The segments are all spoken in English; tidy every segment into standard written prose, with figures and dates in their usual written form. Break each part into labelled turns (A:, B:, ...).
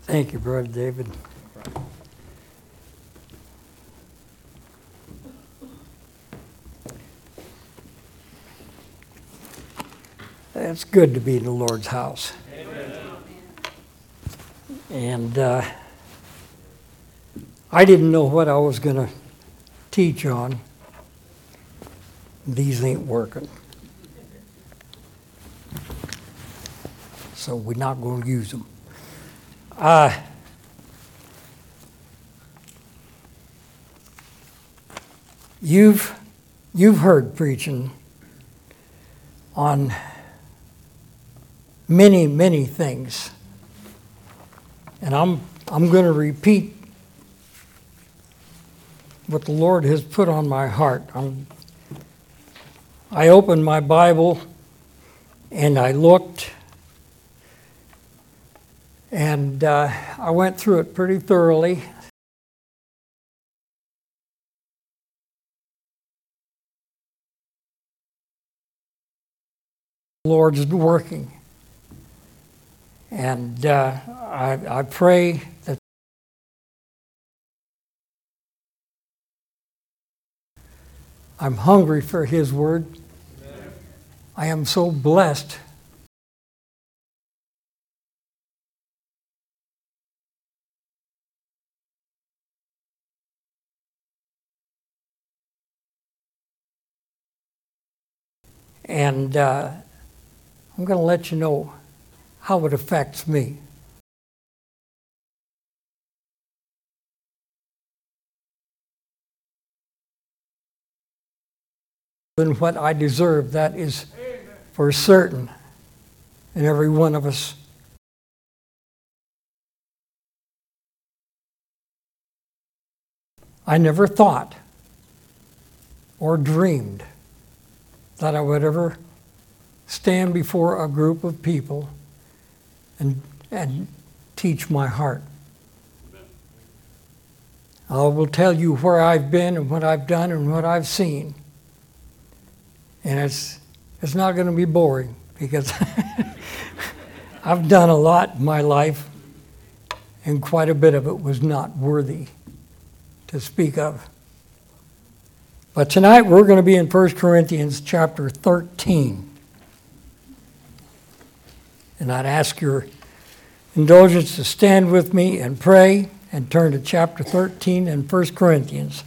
A: Thank you, Brother David. It's good to be in the Lord's house. Amen. And I didn't know what I was going to teach on. These ain't working. So we're not going to use them. You've heard preaching on many things, and I'm going to repeat what the Lord has put on my heart. I opened my Bible and I looked, and I went through it pretty thoroughly. The Lord's working. And I pray that I'm hungry for His Word. Amen. I am so blessed. And I'm going to let you know how it affects me. And what I deserve, that is for certain in every one of us. I never thought or dreamed that I would ever stand before a group of people and teach my heart. I will tell you where I've been and what I've done and what I've seen. And it's not going to be boring, because I've done a lot in my life, and quite a bit of it was not worthy to speak of. But tonight we're going to be in 1 Corinthians chapter 13. And I'd ask your indulgence to stand with me and pray and turn to chapter 13 in 1 Corinthians.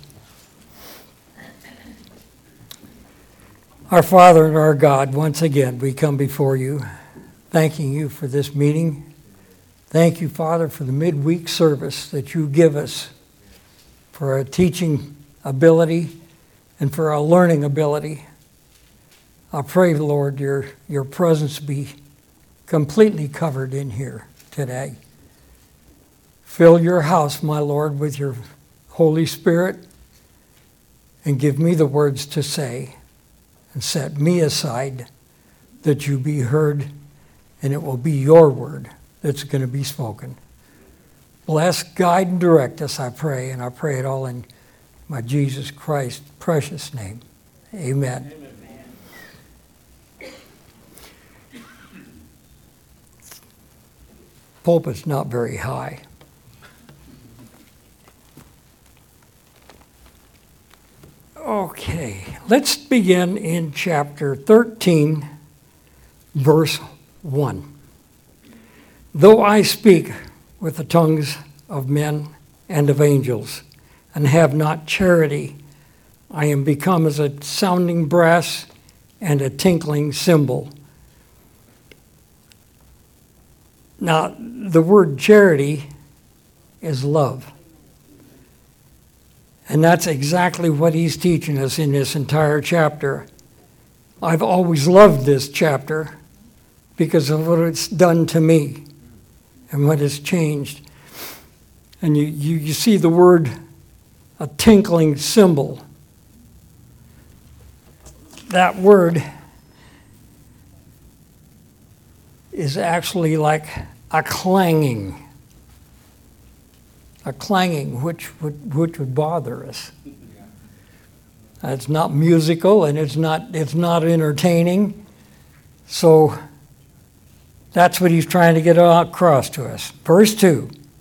A: Our Father and our God, once again we come before you, thanking you for this meeting. Thank you, Father, for the midweek service that you give us, for our teaching ability and for our learning ability. I pray, Lord, your presence be completely covered in here today. Fill your house, my Lord, with your Holy Spirit, and give me the words to say, and set me aside that you be heard, and it will be your word that's going to be spoken. Bless, guide, and direct us, I pray, and I pray it all in my Jesus Christ's precious name. Amen. Pulpit's not very high. Okay, let's begin in chapter 13, verse 1. Though I speak with the tongues of men and of angels, and have not charity, I am become as a sounding brass and a tinkling cymbal. Now, the word charity is love. And that's exactly what he's teaching us in this entire chapter. I've always loved this chapter because of what it's done to me and what has changed. And you see the word, a tinkling cymbal. That word is actually like a clanging which would bother us. It's not musical and it's not entertaining. So that's what he's trying to get across to us. Verse 2,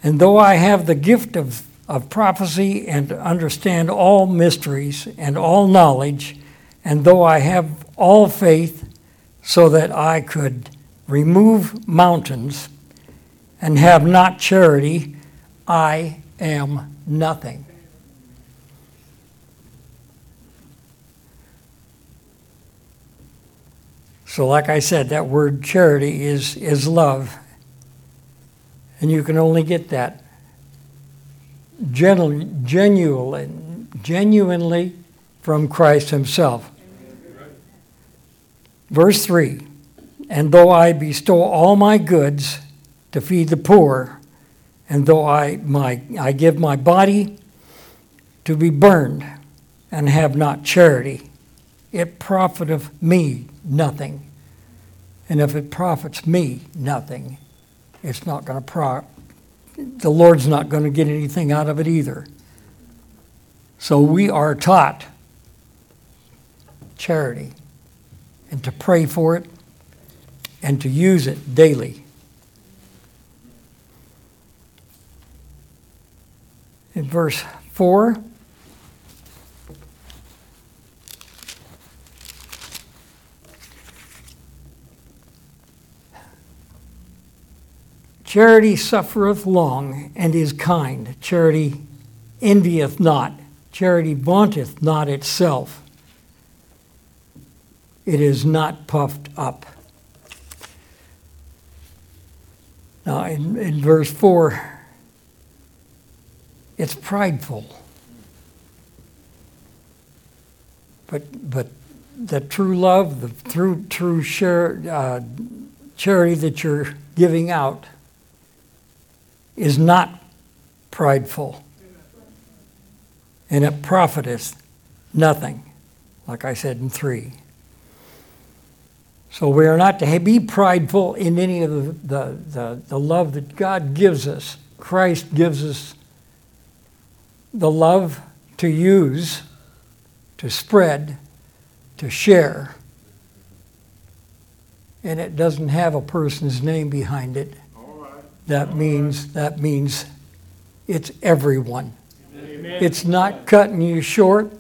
A: And though I have the gift of prophecy and understand all mysteries and all knowledge, and though I have all faith so that I could remove mountains and have not charity, I am nothing. So like I said, that word charity is love. And you can only get that genuinely from Christ himself. Verse 3, and though I bestow all my goods to feed the poor, and though I give my body to be burned and have not charity, it profiteth me nothing. And if it profits me nothing, it's not going to the Lord's not going to get anything out of it either. So we are taught charity and to pray for it and to use it daily. In verse 4, charity suffereth long and is kind. Charity envieth not. Charity vaunteth not itself. It is not puffed up. Now in verse 4, it's prideful. But the true love, the true charity that you're giving out is not prideful. And it profiteth nothing, like I said in 3. So we are not to be prideful in any of the love that God gives us. Christ gives us the love to use, to spread, to share. And it doesn't have a person's name behind it. That means it's everyone. Amen. It's not cutting you short.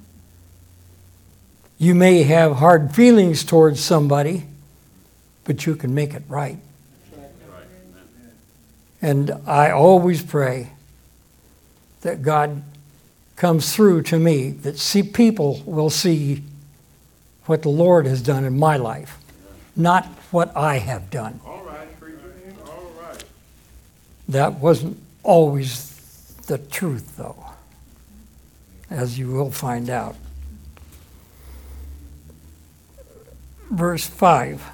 A: You may have hard feelings towards somebody, but you can make it right. And I always pray that God comes through to me, that people will see what the Lord has done in my life, not what I have done. That wasn't always the truth, though, as you will find out. Verse 5.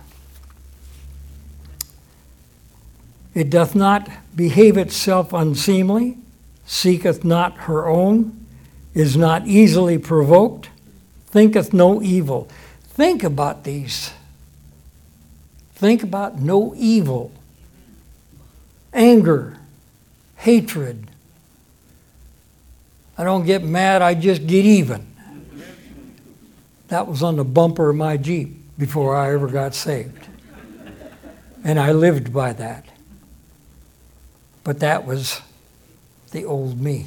A: It doth not behave itself unseemly, seeketh not her own, is not easily provoked, thinketh no evil. Think about these. Think about no evil. Anger, hatred. I don't get mad, I just get even. That was on the bumper of my Jeep before I ever got saved. And I lived by that. But that was the old me.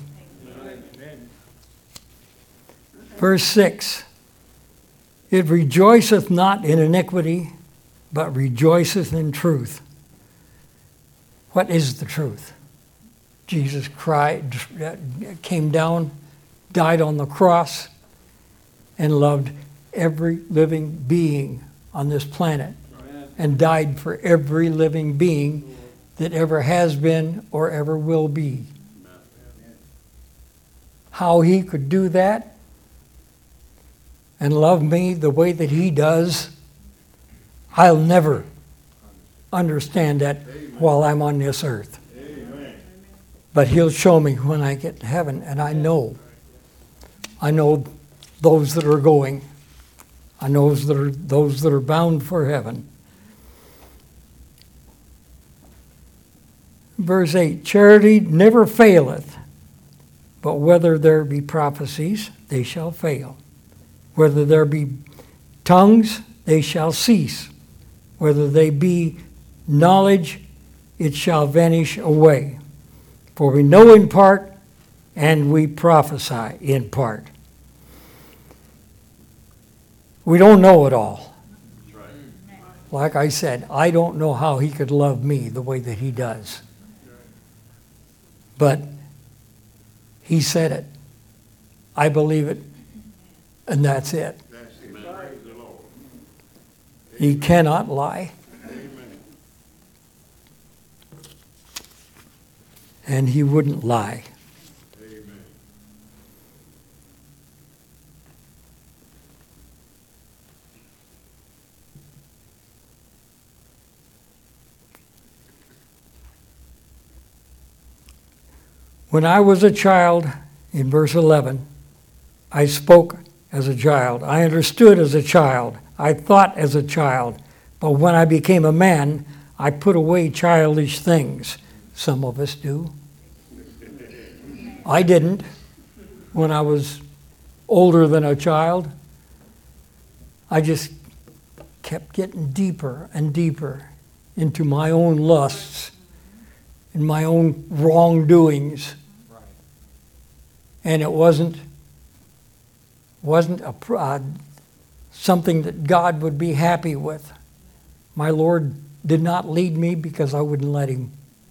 A: Verse 6. It rejoiceth not in iniquity, but rejoiceth in truth. What is the truth? Jesus came down, died on the cross, and loved every living being on this planet. Amen. And died for every living being that ever has been or ever will be. Amen. How he could do that and love me the way that he does, I'll never understand that while I'm on this earth. Amen. But he'll show me when I get to heaven, and I know those that are going. I know those that are bound for heaven. Verse 8, charity never faileth, but whether there be prophecies, they shall fail. Whether there be tongues, they shall cease. Whether they be knowledge, it shall vanish away. For we know in part, and we prophesy in part. We don't know it all.
B: That's right.
A: Like I said, I don't know how he could love me the way that he does. But he said it. I believe it. And that's it.
B: That's it. Praise the Lord.
A: He cannot lie.
B: Amen.
A: And he wouldn't lie.
B: Amen.
A: When I was a child, in verse 11, I spoke as a child. I understood as a child. I thought as a child. But when I became a man, I put away childish things. Some of us do. I didn't when I was older than a child. I just kept getting deeper and deeper into my own lusts and my own wrongdoings. And it wasn't something that God would be happy with. My Lord did not lead me because I wouldn't let him.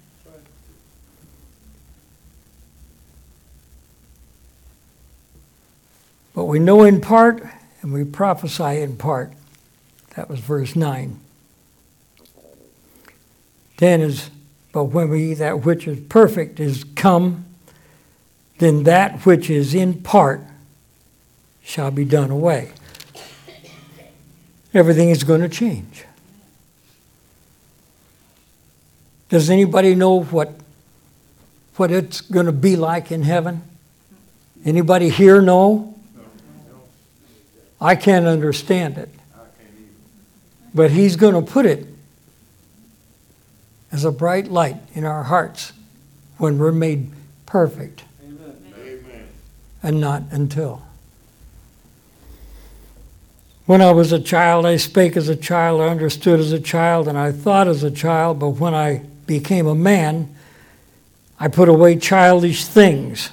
A: But we know in part and we prophesy in part. That was verse 9. 10 is, but when that which is perfect is come, then that which is in part shall be done away. Everything is going to change. Does anybody know what it's going to be like in heaven? Anybody here know? I can't understand it. But he's going to put it as a bright light in our hearts when we're made perfect.
B: Amen.
A: And not until. When I was a child, I spake as a child, I understood as a child, and I thought as a child, but when I became a man, I put away childish things.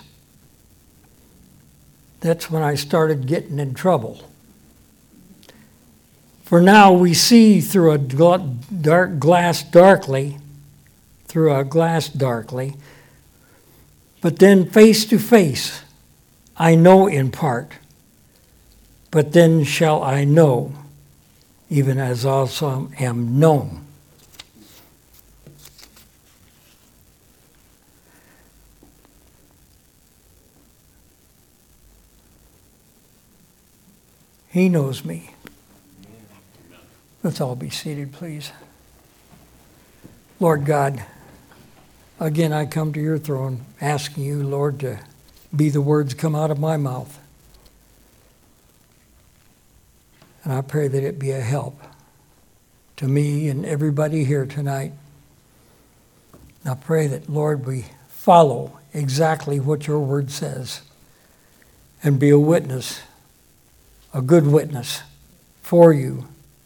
A: That's when I started getting in trouble. For now we see through a glass darkly, but then face to face I know in part, but then shall I know, even as also am known. He knows me. Let's all be seated, please. Lord God, again I come to your throne asking you, Lord, to be the words come out of my mouth. And I pray that it be a help to me and everybody here tonight. I pray that, Lord, we follow exactly what your word says and be a witness, a good witness for you.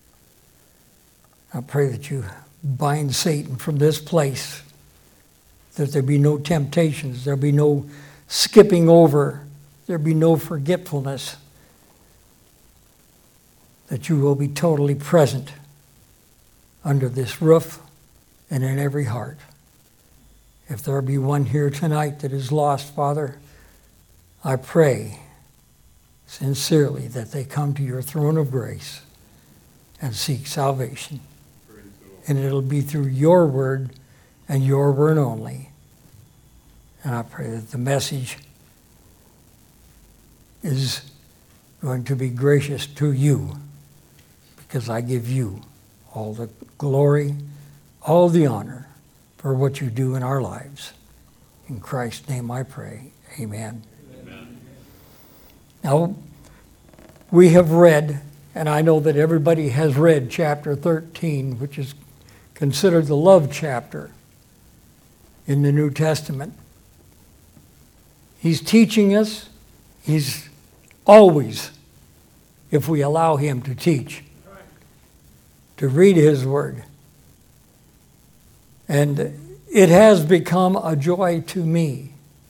A: I pray that you bind Satan from this place, that there be no temptations, there be no skipping over, there be no forgetfulness, that you will be totally present under this roof and in every heart. If there be one here tonight that is lost, Father, I pray sincerely that they come to your throne of grace and seek salvation. And it'll be through your word and your word only. And I pray that the message is going to be gracious to you, because I give you all the glory, all the honor for what you do in our lives. In Christ's name I pray. Amen.
B: Amen.
A: Now, we have read, and I know that everybody has read chapter 13, which is considered the love chapter in the New Testament. He's teaching us. He's always, if we allow him to teach, to read his word. And it has become a joy to me.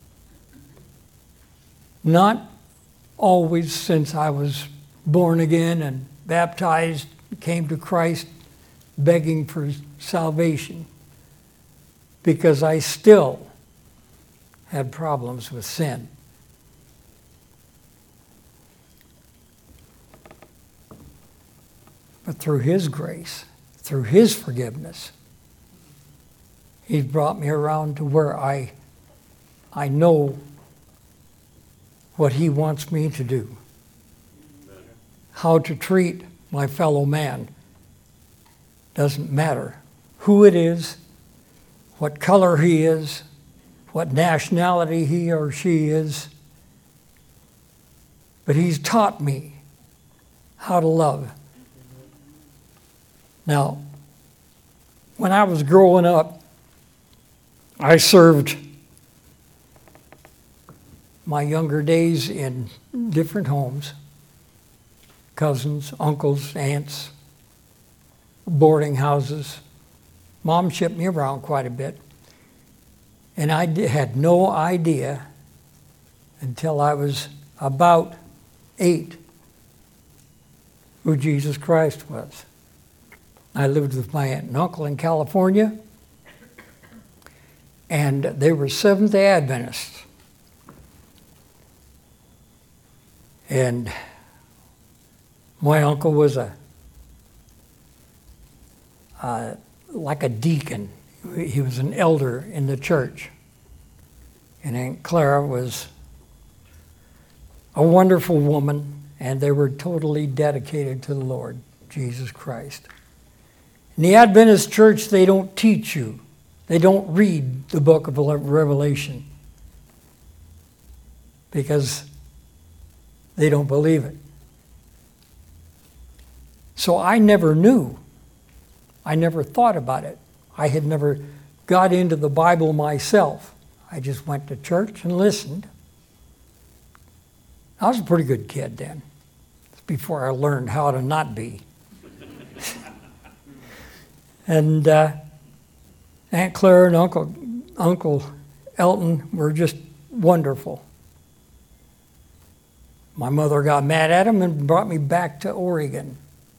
A: Not always since I was born again and baptized, came to Christ begging for salvation, because I still had problems with sin. But through His grace, through His forgiveness, He's brought me around to where I know what He wants me to do, how to treat my fellow man. Doesn't matter who it is, what color he is, what nationality he or she is, but He's taught me how to love. Now, when I was growing up, I served my younger days in different homes, cousins, uncles, aunts, boarding houses. Mom shipped me around quite a bit. And I had no idea until I was about 8 who Jesus Christ was. I lived with my aunt and uncle in California, and they were Seventh-day Adventists. And my uncle was like a deacon. He was an elder in the church. And Aunt Clara was a wonderful woman, and they were totally dedicated to the Lord Jesus Christ. In the Adventist church, they don't teach you. They don't read the book of Revelation because they don't believe it. So I never knew. I never thought about it. I had never got into the Bible myself. I just went to church and listened. I was a pretty good kid then. It's before I learned how to not be. And Aunt Claire and Uncle Elton were just wonderful. My mother got mad at him and brought me back to Oregon.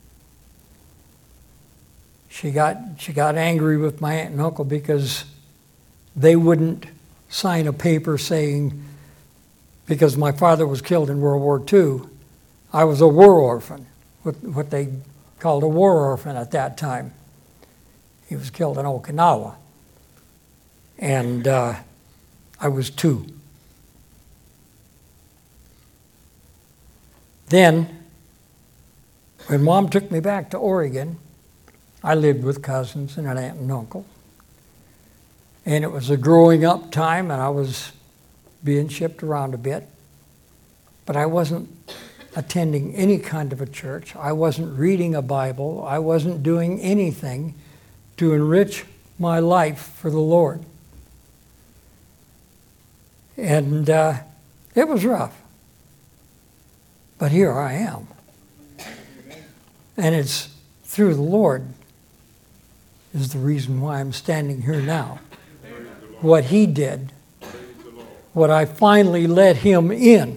A: She got angry with my aunt and uncle because they wouldn't sign a paper saying, because my father was killed in World War II, I was a war orphan, what they called a war orphan at that time. He was killed in Okinawa. And I was 2. Then, when Mom took me back to Oregon, I lived with cousins and an aunt and uncle. And it was a growing up time, and I was being shipped around a bit. But I wasn't attending any kind of a church. I wasn't reading a Bible. I wasn't doing anything to enrich my life for the Lord. And it was rough. But here I am. And it's through the Lord is the reason why I'm standing here now. What He did, what I finally let Him in.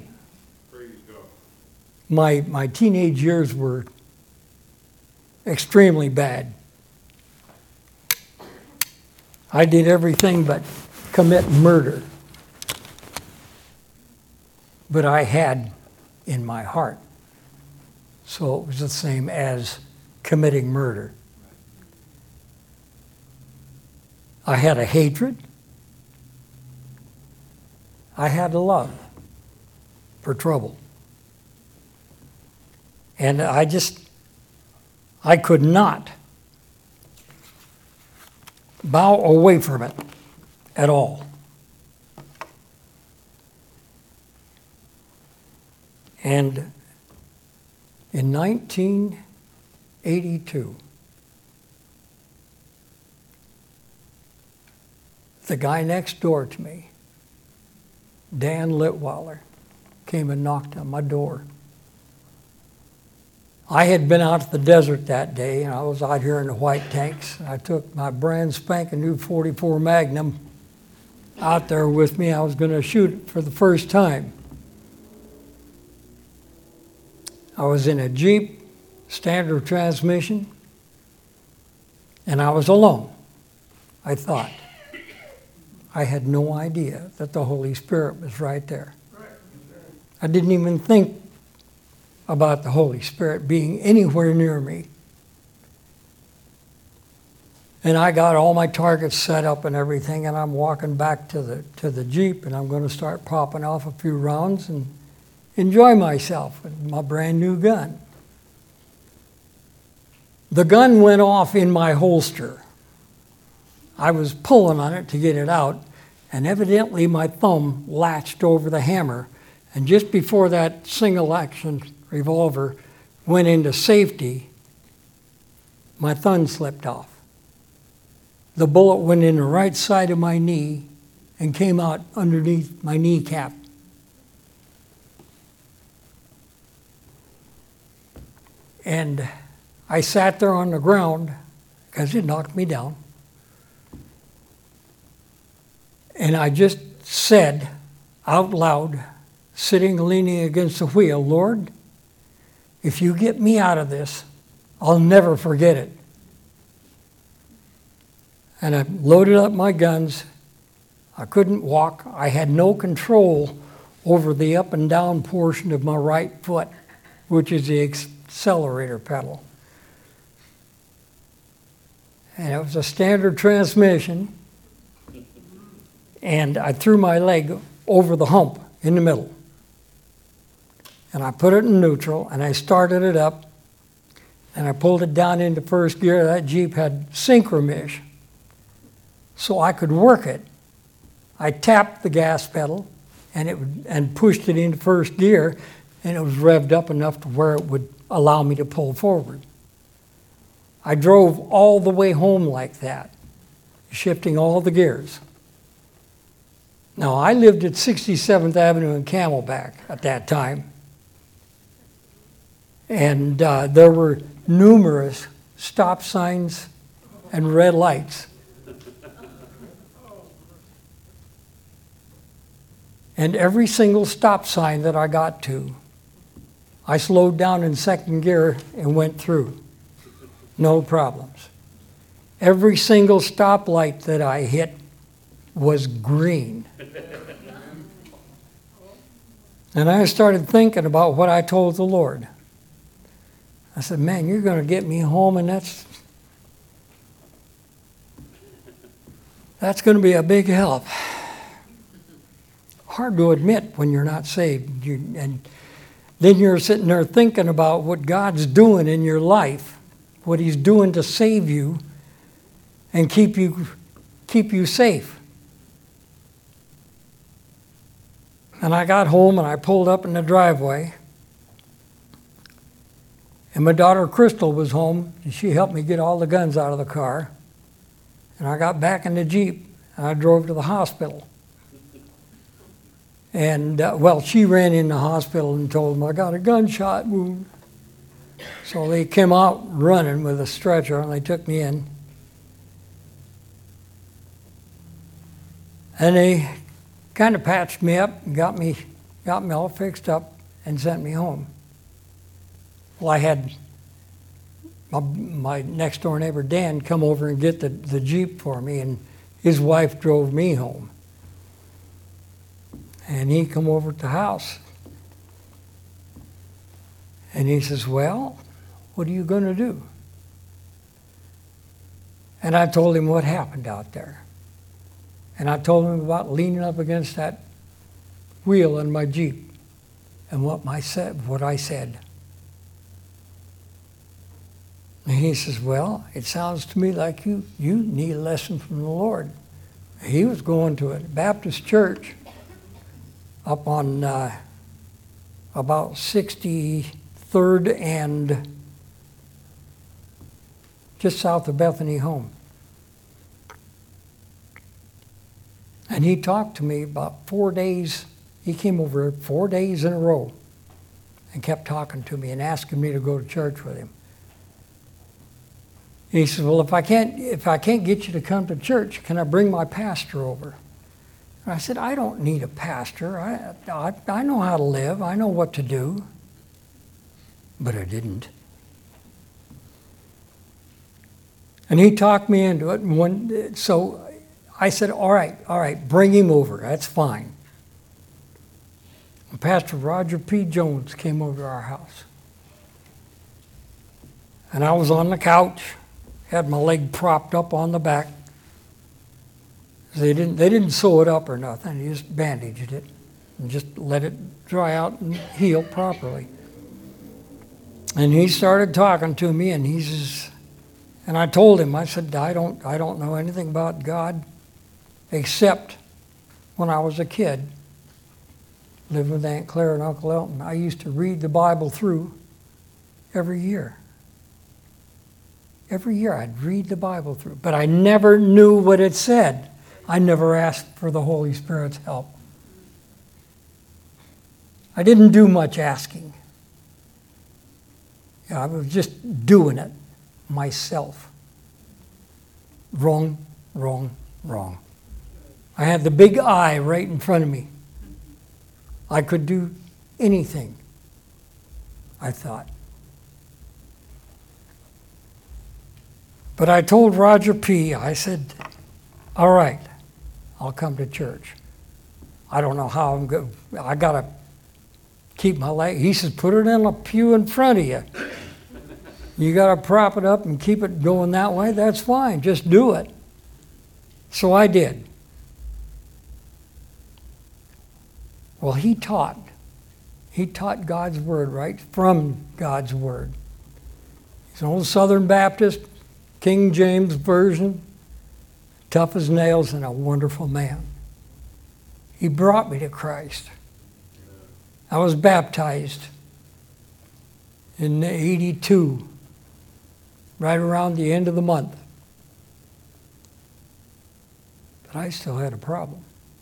A: My teenage years were extremely bad. I did everything but commit murder. But I had in my heart. So it was the same as committing murder. I had a hatred. I had a love for trouble. And I could not bow away from it at all. And in 1982, the guy next door to me, Dan Litweiler, came and knocked on my door. I had been out to the desert that day, and I was out here in the white tanks. I took my brand spanking new 44 Magnum out there with me. I was going to shoot it for the first time. I was in a Jeep, standard transmission, and I was alone, I thought. I had no idea that the Holy Spirit was right there. I didn't even think about the Holy Spirit being anywhere near me. And I got all my targets set up and everything, and I'm walking back to the Jeep, and I'm going to start popping off a few rounds and enjoy myself with my brand new gun. The gun went off in my holster. I was pulling on it to get it out, and evidently my thumb latched over the hammer, and just before that single action revolver went into safety, my thumb slipped off. The bullet went in the right side of my knee and came out underneath my kneecap. And I sat there on the ground because it knocked me down. And I just said out loud, sitting leaning against the wheel, Lord, if you get me out of this, I'll never forget it. And I loaded up my guns. I couldn't walk. I had no control over the up and down portion of my right foot, which is the accelerator pedal. And it was a standard transmission. And I threw my leg over the hump in the middle. And I put it in neutral, and I started it up, and I pulled it down into first gear. That Jeep had synchromesh, so I could work it. I tapped the gas pedal, and pushed it into first gear, and it was revved up enough to where it would allow me to pull forward. I drove all the way home like that, shifting all the gears. Now, I lived at 67th Avenue and Camelback at that time. And there were numerous stop signs and red lights. And every single stop sign that I got to, I slowed down in second gear and went through. No problems. Every single stoplight that I hit was green. And I started thinking about what I told the Lord. I said, man, you're going to get me home, and that's going to be a big help. Hard to admit when you're not saved. And then you're sitting there thinking about what God's doing in your life, what He's doing to save you and keep you safe. And I got home, and I pulled up in the driveway. And my daughter Crystal was home, and she helped me get all the guns out of the car. And I got back in the Jeep, and I drove to the hospital. And, she ran in the hospital and told them, I got a gunshot wound. So they came out running with a stretcher, and they took me in. And they kind of patched me up and got me all fixed up and sent me home. Well, I had my next door neighbor Dan come over and get the Jeep for me, and his wife drove me home. And he come over to the house, and he says, well, what are you going to do? And I told him what happened out there. And I told him about leaning up against that wheel in my Jeep and what I said. And he says, well, it sounds to me like you need a lesson from the Lord. He was going to a Baptist church up on about 63rd and just south of Bethany Home. And he talked to me about 4 days. He came over 4 days in a row and kept talking to me and asking me to go to church with him. He says, well, if I can't get you to come to church, can I bring my pastor over? And I said, I don't need a pastor. I know how to live. I know what to do. But I didn't. And he talked me into it. So I said, all right, bring him over. That's fine. And Pastor Roger P. Jones came over to our house. And I was on the couch, had my leg propped up on the back. They didn't sew it up or nothing. He just bandaged it and just let it dry out and heal properly. And he started talking to me, and he says, and I told him, I said, I don't know anything about God except when I was a kid, living with Aunt Claire and Uncle Elton. I used to read the Bible through every year. Every year I'd read the Bible through, but I never knew what it said. I never asked for the Holy Spirit's help. I didn't do much asking. I was just doing it myself. Wrong, wrong, wrong. I had the big I right in front of me. I could do anything, I thought. But I told Roger P., I said, all right, I'll come to church. I don't know how I'm going. I got to keep my leg. He says, put it in a pew in front of you. You got to prop it up and keep it going that way. That's fine. Just do it. So I did. Well, he taught. He taught God's Word right from God's Word. He's an old Southern Baptist, King James Version, tough as nails and a wonderful man. He brought me to Christ. I was baptized in 82, right around the end of the month. But I still had a problem.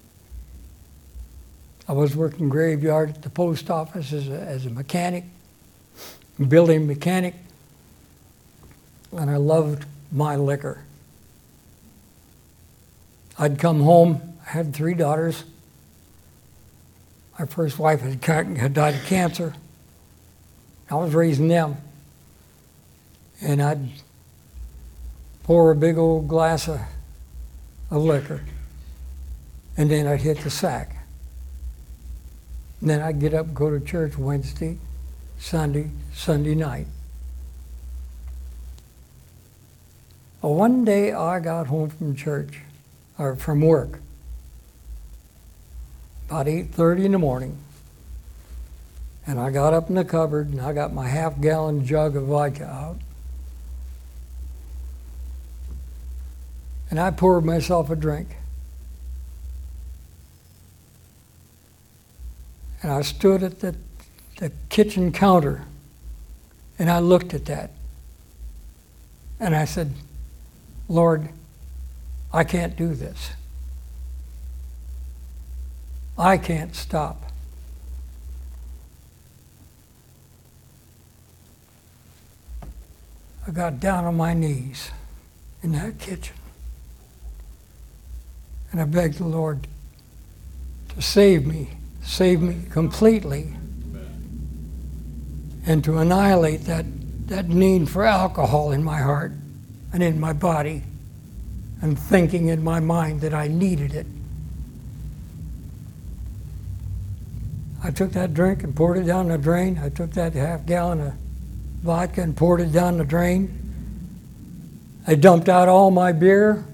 A: I was working graveyard at the post office as a mechanic, building mechanic, and I loved my liquor. I'd come home, I had 3 daughters. My first wife had died of cancer. I was raising them. And I'd pour a big old glass of liquor, and then I'd hit the sack. And then I'd get up and go to church Wednesday, Sunday night. Well, one day I got home from church, or from work, about 8:30 in the morning, and I got up in the cupboard and I got my half-gallon jug of vodka out. And I poured myself a drink. And I stood at the kitchen counter and I looked at that. And I said, Lord, I can't do this. I can't stop. I got down on my knees in that kitchen. And I begged the Lord to save me completely, and to annihilate that need for alcohol in my heart and in my body, and thinking in my mind that I needed it. I took that drink and poured it down the drain. I took that half-gallon of vodka and poured it down the drain. I dumped out all my beer.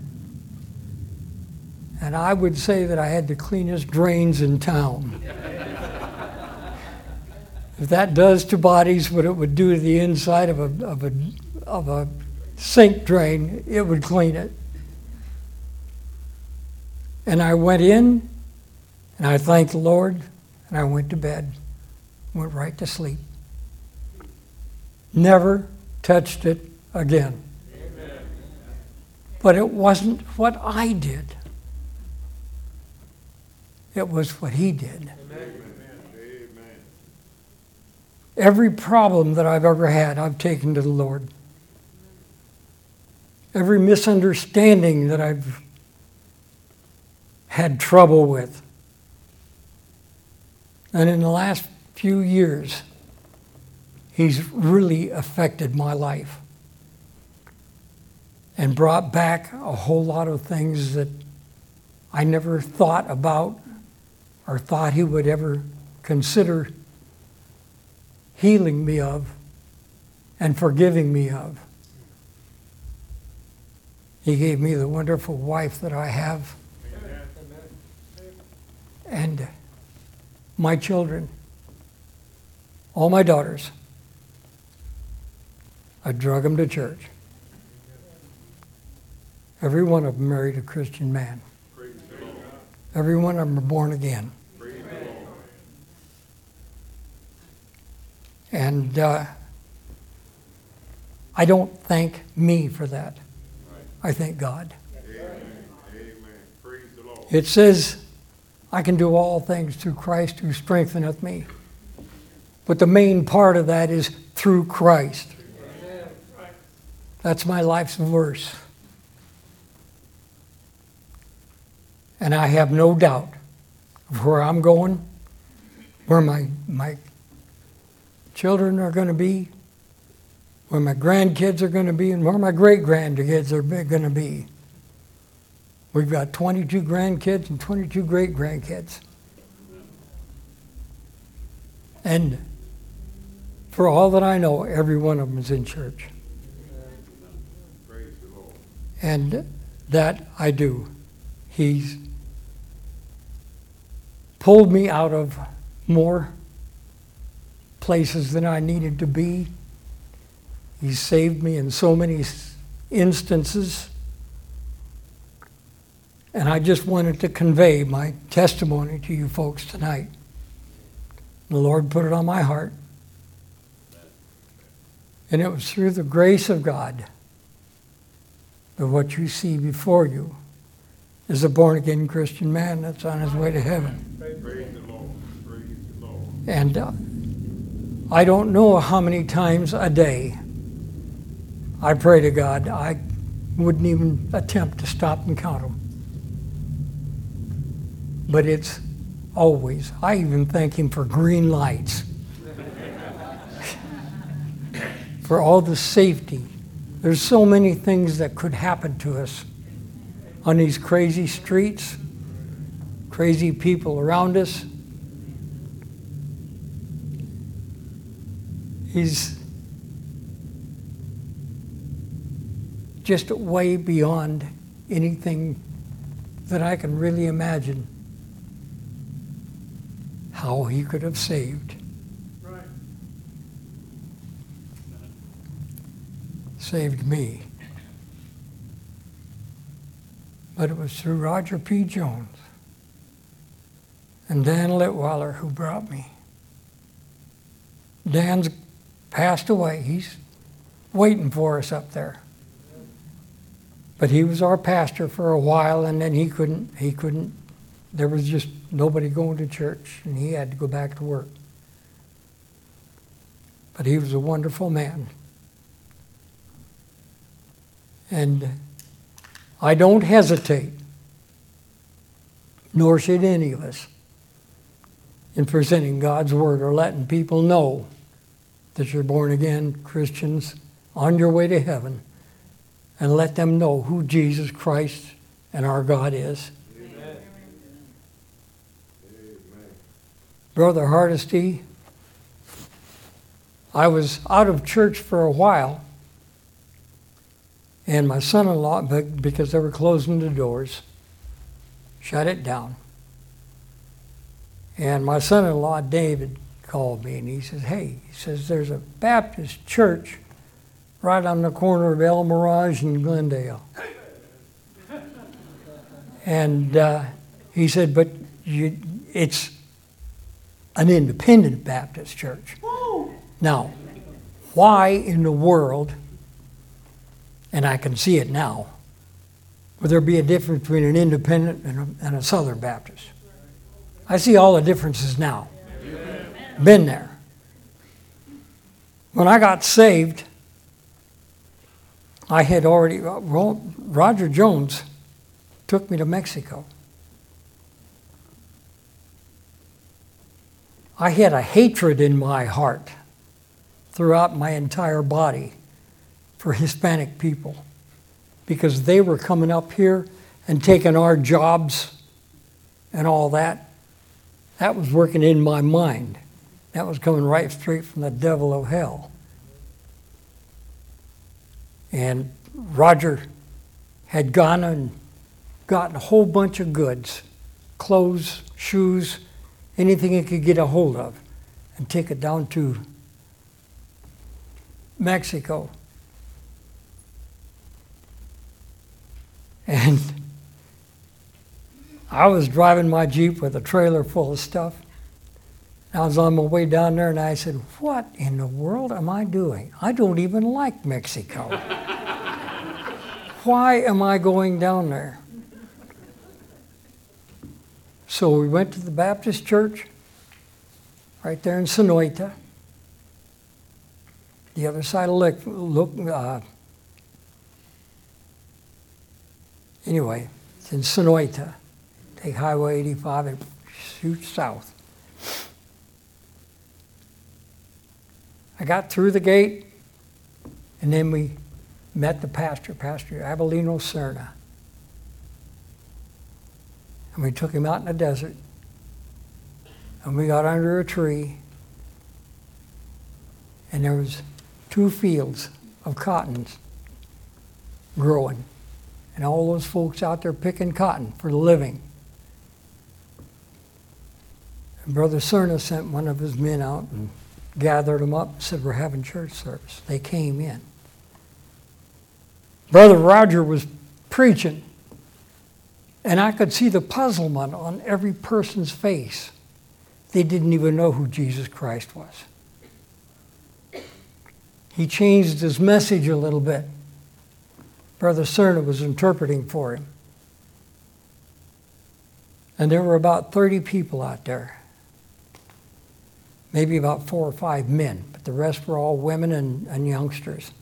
A: And I would say that I had the cleanest drains in town. If that does to bodies what it would do to the inside of a sink drain, it would clean it. And I went in, and I thanked the Lord, and I went to bed, went right to sleep. Never touched it again. Amen. But it wasn't what I did. It was what he did.
B: Amen.
A: Every problem that I've ever had, I've taken to the Lord. Every misunderstanding that I've had trouble with. And in the last few years, He's really affected my life and brought back a whole lot of things that I never thought about or thought He would ever consider healing me of and forgiving me of. He gave me the wonderful wife that I have. And my children, all my daughters, I drug them to church. Every one of them married a Christian man. Every one of them are born again. And I don't thank me for that. I thank God.
B: Amen. Praise the Lord.
A: It says, I can do all things through Christ who strengtheneth me. But the main part of that is through Christ. That's my life's verse. And I have no doubt of where I'm going, where my children are going to be, where my grandkids are going to be, and where my great-grandkids are going to be. We've got 22 grandkids and 22 great-grandkids. And for all that I know, every one of them is in church.
B: Praise the Lord.
A: And that I do. He's pulled me out of more places than I needed to be. He saved me in so many instances. And I just wanted to convey my testimony to you folks tonight. The Lord put it on my heart. And it was through the grace of God that what you see before you is a born-again Christian man that's on his way to heaven.
B: Praise the Lord. Praise the Lord.
A: And I don't know how many times a day I pray to God. I wouldn't even attempt to stop and count them. But it's always, I even thank Him for green lights. For all the safety. There's so many things that could happen to us on these crazy streets, crazy people around us. He's just way beyond anything that I can really imagine how He could have saved.
C: Right.
A: Saved me. But it was through Roger P. Jones and Dan Litweiler who brought me. Dan's passed away. He's waiting for us up there. But he was our pastor for a while, and then he couldn't, there was just nobody going to church, and he had to go back to work. But he was a wonderful man. And I don't hesitate, nor should any of us, in presenting God's Word or letting people know that you're born again Christians on your way to heaven, and let them know who Jesus Christ and our God is.
B: Amen.
A: Brother Hardesty, I was out of church for a while, and my son-in-law, because they were closing the doors, shut it down. And my son-in-law, David, called me, and he says, hey, he says, there's a Baptist church right on the corner of El Mirage and Glendale. And he said, but it's an independent Baptist church. Now, why in the world, and I can see it now, would there be a difference between an independent and a Southern Baptist? I see all the differences now. Been there. When I got saved, I had already, Roger Jones took me to Mexico. I had a hatred in my heart throughout my entire body for Hispanic people because they were coming up here and taking our jobs and all that. That was working in my mind. That was coming right straight from the devil of hell. And Roger had gone and gotten a whole bunch of goods, clothes, shoes, anything he could get a hold of, and take it down to Mexico. And I was driving my Jeep with a trailer full of stuff. I was on my way down there and I said, what in the world am I doing? I don't even like Mexico. Why am I going down there? So we went to the Baptist church right there in Sonoita. The other side of anyway, it's in Sonoita. Take Highway 85 and shoot south. I got through the gate, and then we met the pastor, Pastor Abelino Serna. And we took him out in the desert, and we got under a tree, and there was 2 fields of cottons growing, and all those folks out there picking cotton for a living. And Brother Serna sent one of his men out and gathered them up and said, we're having church service. They came in. Brother Roger was preaching, and I could see the puzzlement on every person's face. They didn't even know who Jesus Christ was. He changed his message a little bit. Brother Serna was interpreting for him. And there were about 30 people out there. Maybe about 4 or 5 men, but the rest were all women and youngsters.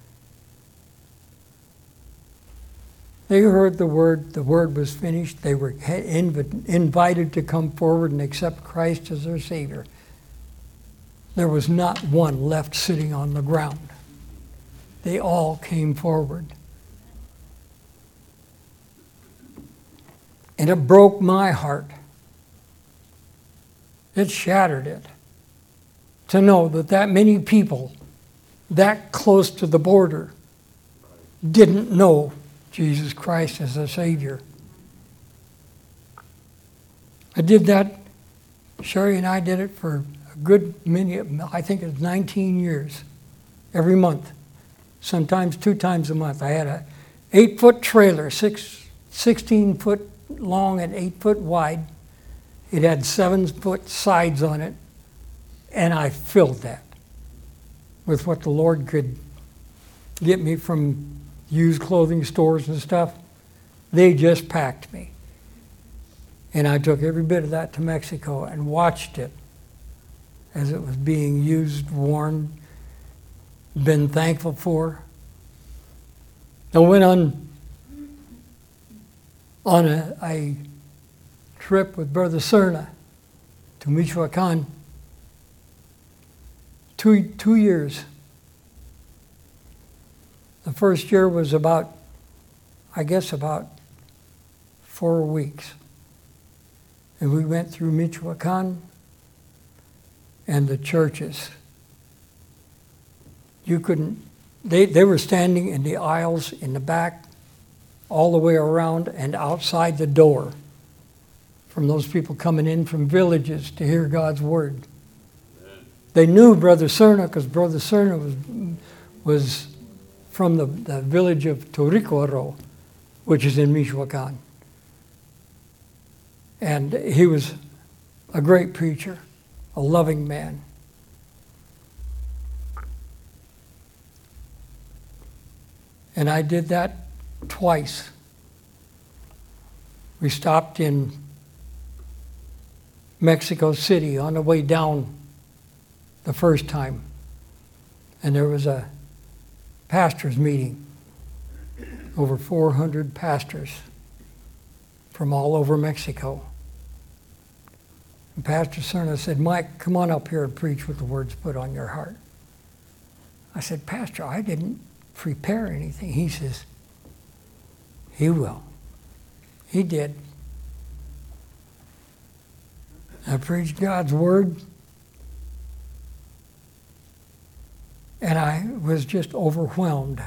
A: They heard the word was finished. They were invited to come forward and accept Christ as their Savior. There was not one left sitting on the ground. They all came forward. And it broke my heart. It shattered it. To know that many people that close to the border didn't know Jesus Christ as a Savior. I did that. Sherry and I did it for a good many, I think it was 19 years, every month, sometimes 2 times a month. I had a 8-foot trailer, 16 foot long and 8 foot wide. It had 7-foot sides on it. And I filled that with what the Lord could get me from used clothing stores and stuff. They just packed me. And I took every bit of that to Mexico and watched it as it was being used, worn, been thankful for. I went on a trip with Brother Serna to Michoacan. 2 years. The first year was about 4 weeks. And we went through Michoacan and the churches. You couldn't, they were standing in the aisles in the back, all the way around and outside the door from those people coming in from villages to hear God's word. They knew Brother Serna because Brother Serna was from the village of Toricoro, which is in Michoacan. And he was a great preacher, a loving man. And I did that twice. We stopped in Mexico City on the way down the first time. And there was a pastors' meeting, over 400 pastors from all over Mexico. And Pastor Cerna said, Mike, come on up here and preach with the words put on your heart. I said, Pastor, I didn't prepare anything. He says, he will. He did. I preached God's word, and I was just overwhelmed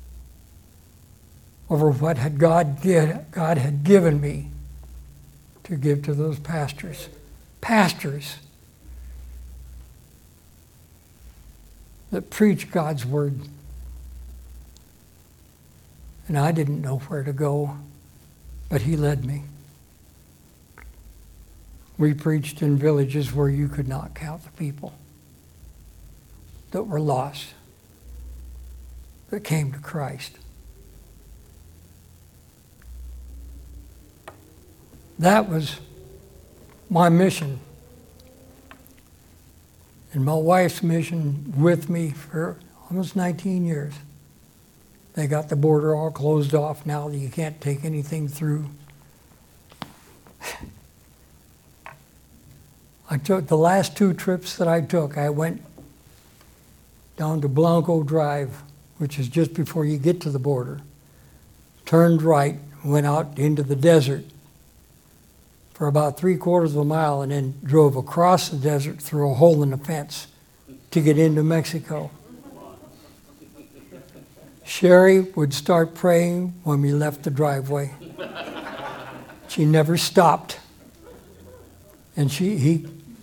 A: over what God had given me to give to those pastors. Pastors that preach God's word. And I didn't know where to go, but he led me. We preached in villages where you could not count the people that were lost, that came to Christ. That was my mission. And my wife's mission with me for almost 19 years. They got the border all closed off now that you can't take anything through. I took the last 2 trips that I took, I went down to Blanco Drive, which is just before you get to the border, turned right, went out into the desert for about 3/4 of a mile, and then drove across the desert through a hole in the fence to get into Mexico. Sherry would start praying when we left the driveway. She never stopped. And she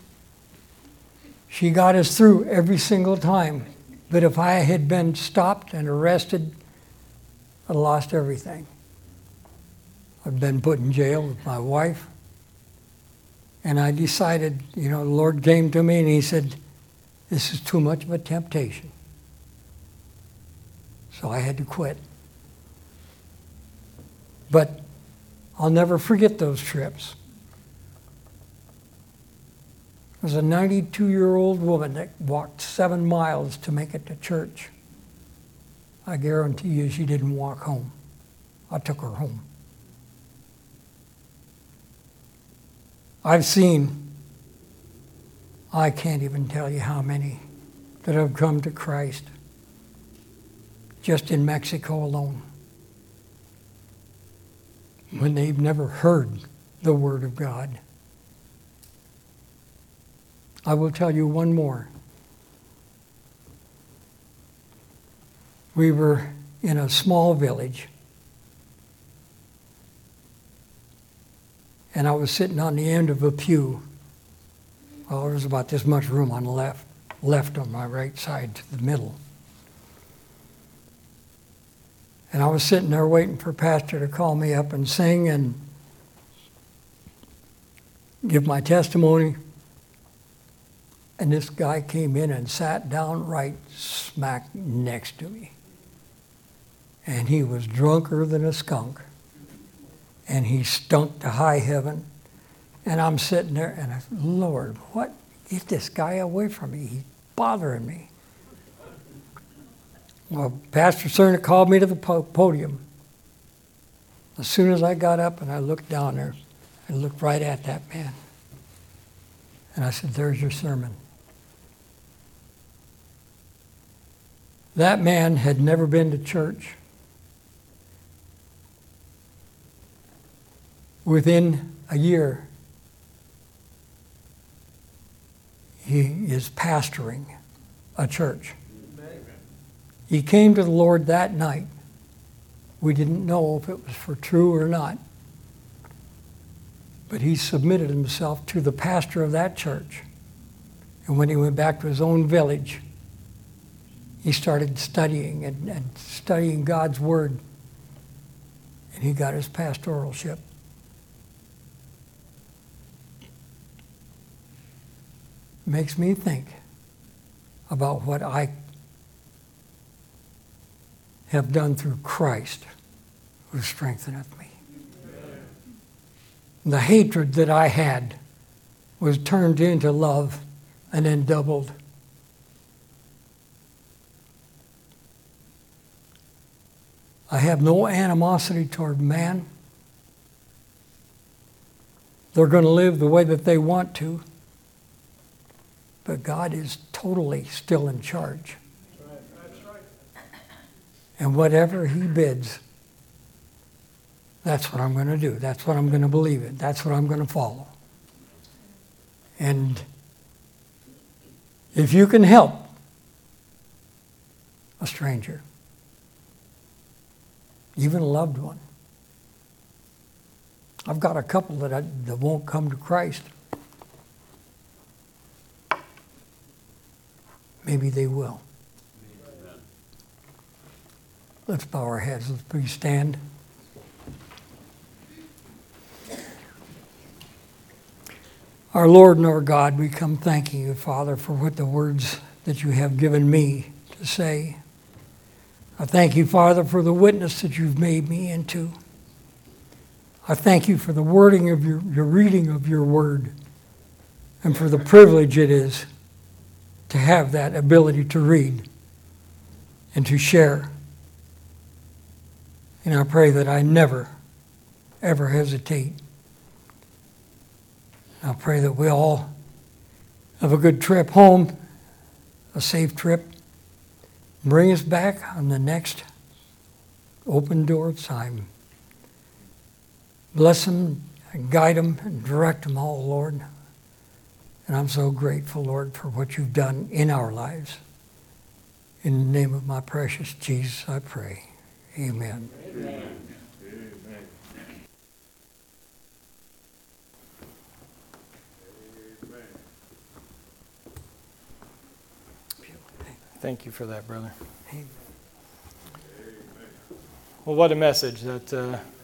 A: got us through every single time. But if I had been stopped and arrested, I'd lost everything. I'd been put in jail with my wife. And I decided, the Lord came to me and he said, this is too much of a temptation. So I had to quit. But I'll never forget those trips. There was a 92-year-old woman that walked 7 miles to make it to church. I guarantee you she didn't walk home. I took her home. I've seen, I can't even tell you how many that have come to Christ just in Mexico alone, when they've never heard the Word of God. I will tell you one more. We were in a small village, and I was sitting on the end of a pew. Well, there was about this much room on the left on my right side to the middle. And I was sitting there waiting for Pastor to call me up and sing and give my testimony. And this guy came in and sat down right smack next to me. And he was drunker than a skunk. And he stunk to high heaven. And I'm sitting there and I said, Lord, get this guy away from me. He's bothering me. Well, Pastor Cerna called me to the podium. As soon as I got up and I looked down there, I looked right at that man. And I said, there's your sermon. That man had never been to church. Within a year, he is pastoring a church. He came to the Lord that night. We didn't know if it was for true or not. But he submitted himself to the pastor of that church. And when he went back to his own village, he started studying and studying God's Word. And he got his pastoralship. Makes me think about what I have done through Christ, who strengtheneth me. The hatred that I had was turned into love and then doubled. I have no animosity toward man. They're going to live the way that they want to. But God is totally still in charge.
C: That's right.
A: And whatever He bids, that's what I'm going to do. That's what I'm going to believe in. That's what I'm going to follow. And if you can help a stranger, even a loved one. I've got a couple that won't come to Christ. Maybe they will. Let's bow our heads. Let's please stand. Our Lord and our God, we come thanking you, Father, for what the words that you have given me to say. I thank you, Father, for the witness that you've made me into. I thank you for the wording of your reading of your word and for the privilege it is to have that ability to read and to share. And I pray that I never, ever hesitate. I pray that we all have a good trip home, a safe trip. Bring us back on the next open door time. Bless them and guide them and direct them all, Lord. And I'm so grateful, Lord, for what you've done in our lives. In the name of my precious Jesus, I pray. Amen.
B: Amen.
C: Thank you for that, brother.
A: Amen.
C: Well, what a message that